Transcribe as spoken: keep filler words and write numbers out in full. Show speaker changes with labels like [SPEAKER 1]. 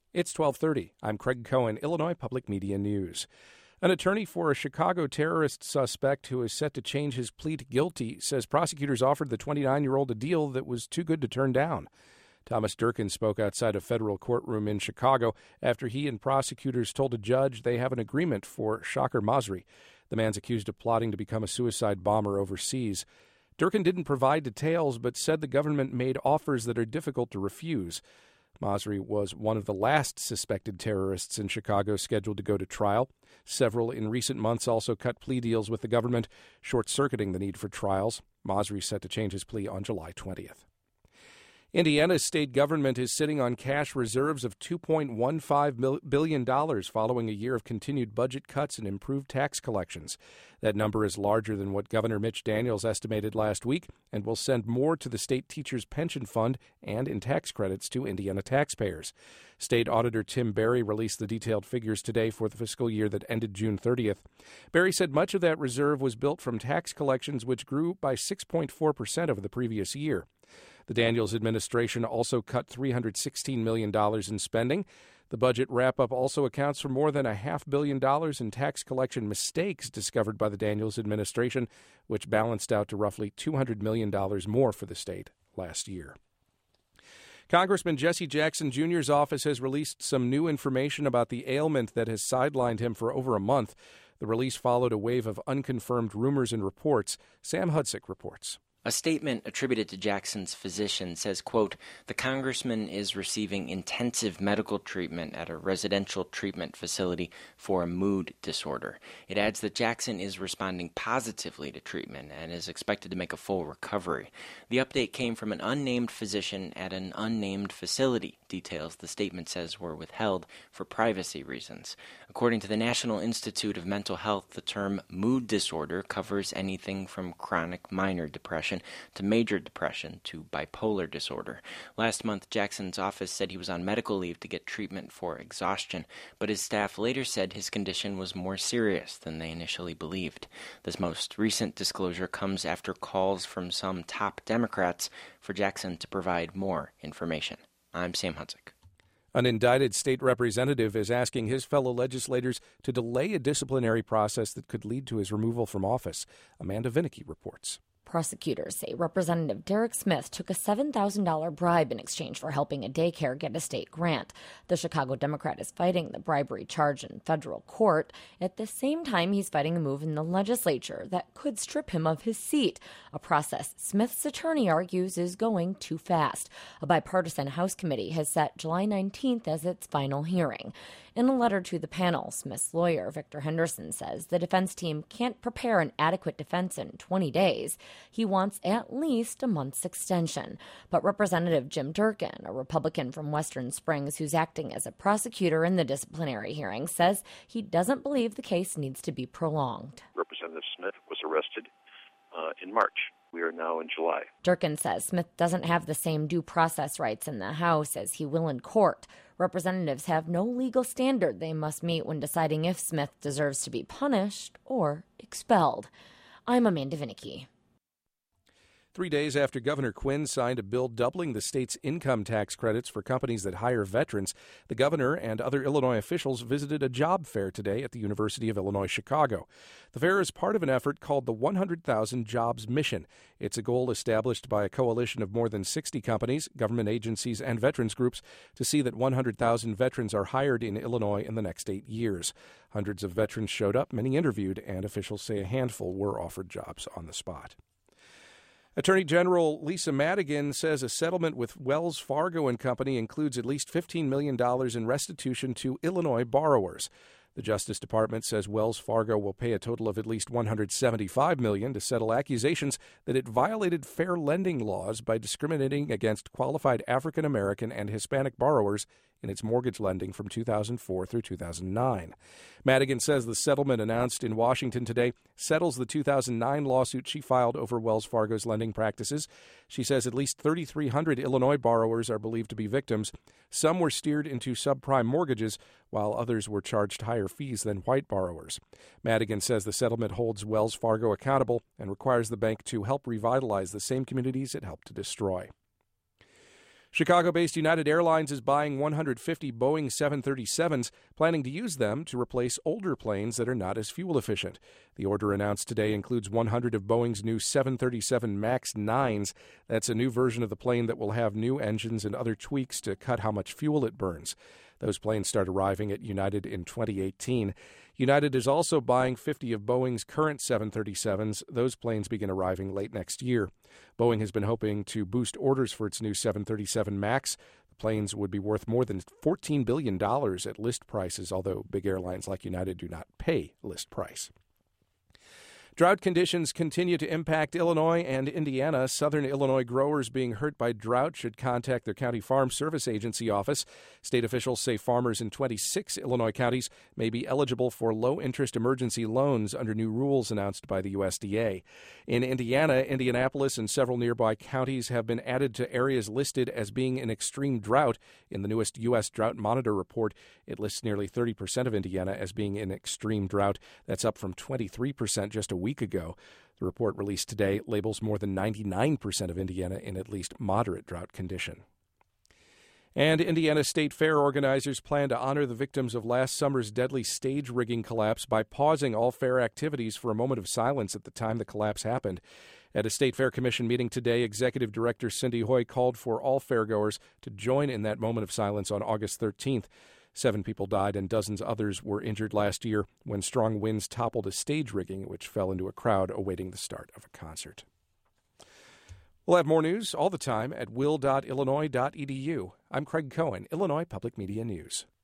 [SPEAKER 1] It's twelve thirty. I'm Craig Cohen, Illinois Public Media News. An attorney for a Chicago terrorist suspect who is set to change his plea to guilty says prosecutors offered the twenty-nine-year-old a deal that was too good to turn down. Thomas Durkin spoke outside a federal courtroom in Chicago after he and prosecutors told a judge they have an agreement for Shaker Masri. The man's accused of plotting to become a suicide bomber overseas. Durkin didn't provide details but said the government made offers that are difficult to refuse. Masri was one of the last suspected terrorists in Chicago scheduled to go to trial. Several in recent months also cut plea deals with the government, short-circuiting the need for trials. Masri is set to change his plea on July twentieth. Indiana's state government is sitting on cash reserves of two point one five billion dollars following a year of continued budget cuts and improved tax collections. That number is larger than what Governor Mitch Daniels estimated last week and will send more to the state teachers' pension fund and in tax credits to Indiana taxpayers. State Auditor Tim Berry released the detailed figures today for the fiscal year that ended June thirtieth. Berry said much of that reserve was built from tax collections, which grew by six point four percent over the previous year. The Daniels administration also cut three hundred sixteen million dollars in spending. The budget wrap-up also accounts for more than a half billion dollars in tax collection mistakes discovered by the Daniels administration, which balanced out to roughly two hundred million dollars more for the state last year. Congressman Jesse Jackson Junior's office has released some new information about the ailment that has sidelined him for over a month. The release followed a wave of unconfirmed rumors and reports. Sam Hudsick reports.
[SPEAKER 2] A statement attributed to Jackson's physician says, quote, "The congressman is receiving intensive medical treatment at a residential treatment facility for a mood disorder." It adds that Jackson is responding positively to treatment and is expected to make a full recovery. The update came from an unnamed physician at an unnamed facility. Details, the statement says, were withheld for privacy reasons. According to the National Institute of Mental Health, the term mood disorder covers anything from chronic minor depression to major depression to bipolar disorder. Last month, Jackson's office said he was on medical leave to get treatment for exhaustion, but his staff later said his condition was more serious than they initially believed. This most recent disclosure comes after calls from some top Democrats for Jackson to provide more information. I'm Sam Hudsick.
[SPEAKER 1] An indicted state representative is asking his fellow legislators to delay a disciplinary process that could lead to his removal from office. Amanda Vinicky reports.
[SPEAKER 3] Prosecutors say Representative Derek Smith took a seven thousand dollars bribe in exchange for helping a daycare get a state grant. The Chicago Democrat is fighting the bribery charge in federal court. At the same time, he's fighting a move in the legislature that could strip him of his seat, a process Smith's attorney argues is going too fast. A bipartisan House committee has set July nineteenth as its final hearing. In a letter to the panel, Smith's lawyer, Victor Henderson, says the defense team can't prepare an adequate defense in twenty days. He wants at least a month's extension. But Representative Jim Durkin, a Republican from Western Springs who's acting as a prosecutor in the disciplinary hearing, says he doesn't believe the case needs to be prolonged.
[SPEAKER 4] Representative Smith was arrested uh, in March. We are now in July.
[SPEAKER 3] Durkin says Smith doesn't have the same due process rights in the House as he will in court. Representatives have no legal standard they must meet when deciding if Smith deserves to be punished or expelled. I'm Amanda Vinicky.
[SPEAKER 1] Three days after Governor Quinn signed a bill doubling the state's income tax credits for companies that hire veterans, the governor and other Illinois officials visited a job fair today at the University of Illinois Chicago. The fair is part of an effort called the one hundred thousand Jobs Mission. It's a goal established by a coalition of more than sixty companies, government agencies, and veterans groups to see that one hundred thousand veterans are hired in Illinois in the next eight years. Hundreds of veterans showed up, many interviewed, and officials say a handful were offered jobs on the spot. Attorney General Lisa Madigan says a settlement with Wells Fargo and Company includes at least fifteen million dollars in restitution to Illinois borrowers. The Justice Department says Wells Fargo will pay a total of at least one hundred seventy-five million dollars to settle accusations that it violated fair lending laws by discriminating against qualified African American and Hispanic borrowers in its mortgage lending from two thousand four through two thousand nine. Madigan says the settlement announced in Washington today settles the two thousand nine lawsuit she filed over Wells Fargo's lending practices. She says at least three thousand three hundred Illinois borrowers are believed to be victims. Some were steered into subprime mortgages, while others were charged higher fees than white borrowers. Madigan says the settlement holds Wells Fargo accountable and requires the bank to help revitalize the same communities it helped to destroy. Chicago-based United Airlines is buying one hundred fifty Boeing seven thirty-sevens, planning to use them to replace older planes that are not as fuel efficient. The order announced today includes one hundred of Boeing's new seven thirty-seven MAX nines. That's a new version of the plane that will have new engines and other tweaks to cut how much fuel it burns. Those planes start arriving at United in twenty eighteen. United is also buying fifty of Boeing's current seven thirty-sevens. Those planes begin arriving late next year. Boeing has been hoping to boost orders for its new seven thirty-seven MAX. The planes would be worth more than fourteen billion dollars at list prices, although big airlines like United do not pay list price. Drought conditions continue to impact Illinois and Indiana. Southern Illinois growers being hurt by drought should contact their county farm service agency office. State officials say farmers in twenty-six Illinois counties may be eligible for low-interest emergency loans under new rules announced by the U S D A. In Indiana, Indianapolis and several nearby counties have been added to areas listed as being in extreme drought. In the newest U S Drought Monitor report, it lists nearly thirty percent of Indiana as being in extreme drought. That's up from twenty-three percent just a week week ago. The report released today labels more than ninety-nine percent of Indiana in at least moderate drought condition. And Indiana State Fair organizers plan to honor the victims of last summer's deadly stage rigging collapse by pausing all fair activities for a moment of silence at the time the collapse happened. At a State Fair Commission meeting today, Executive Director Cindy Hoy called for all fairgoers to join in that moment of silence on August thirteenth. Seven people died and dozens others were injured last year when strong winds toppled a stage rigging which fell into a crowd awaiting the start of a concert. We'll have more news all the time at will dot illinois dot e d u. I'm Craig Cohen, Illinois Public Media News.